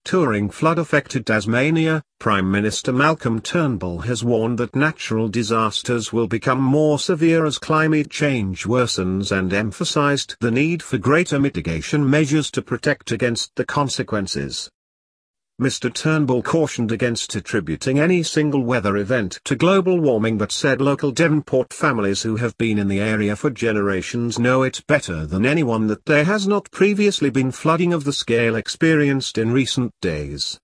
touring flood-affected Tasmania, Prime Minister Malcolm Turnbull has warned that natural disasters will become more severe as climate change worsens and emphasised the need for greater mitigation measures to protect against the consequences. Mr. Turnbull cautioned against attributing any single weather event to global warming but said local Devonport families who have been in the area for generations know it better than anyone that there has not previously been flooding of the scale experienced in recent days.